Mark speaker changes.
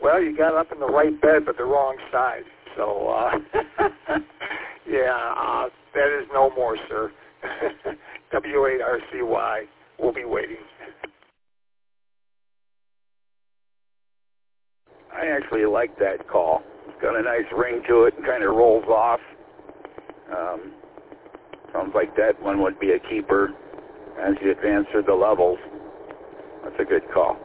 Speaker 1: Well, you got up in the right bed, but the wrong side. So, yeah, that is no more, sir. W8RCY. We'll be waiting.
Speaker 2: I actually like that call. It's got a nice ring to it and kind of rolls off. Sounds like that one would be a keeper as you advance through the levels. That's a good call.